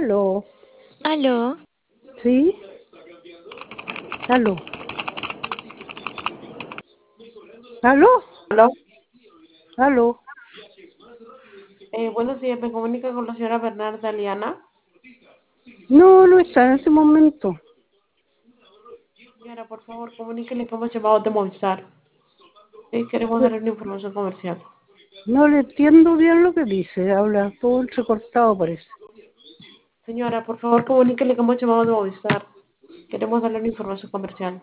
Aló, Aló, ¿sí? Aló, aló, Aló, aló. buenos días, me comunica con la señora Bernarda Liana. No, no está en este momento. Señora, por favor, comuníquele que hemos llamado de Movistar. Queremos darle una información comercial. No le entiendo bien lo que dice, habla todo entrecortado parece. Señora, por favor, comuníquele que hemos llamado de Movistar. Queremos darle una información comercial.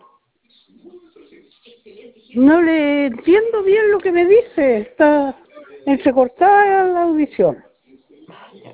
No le entiendo bien lo que me dice, está entrecortada la audición. Ya.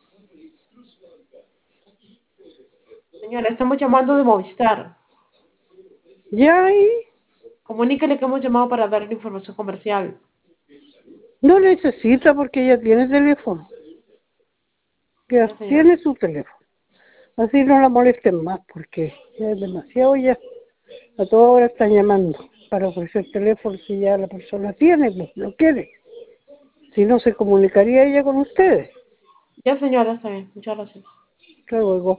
Señora, estamos llamando de Movistar. Ya ahí Comuníquele que hemos llamado para darle información comercial. no necesita porque ella tiene teléfono, ya Ya, señora. tiene su teléfono. Así no la molesten más porque ya es demasiado ya. A toda hora están llamando para ofrecer teléfono si ya la persona tiene, pues lo quiere. Si no, se comunicaría ella con ustedes. Ya, señora, está bien. Muchas gracias. Hasta luego.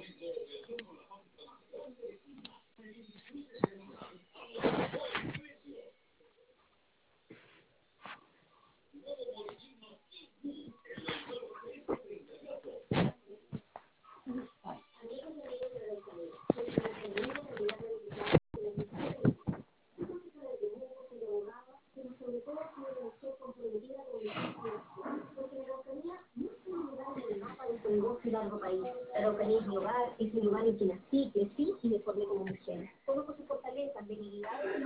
Un negocio largo país. Araucanía es mi hogar, es el lugar en que nací, crecí y me formé como mujer. Conozco sus fortalezas, debilidades.